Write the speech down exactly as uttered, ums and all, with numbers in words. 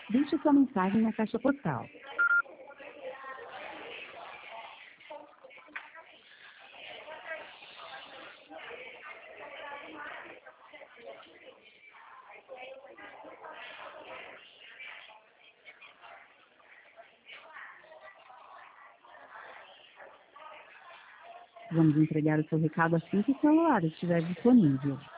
Deixe sua mensagem na caixa postal. Vamos entregar o seu recado assim que o celular estiver disponível.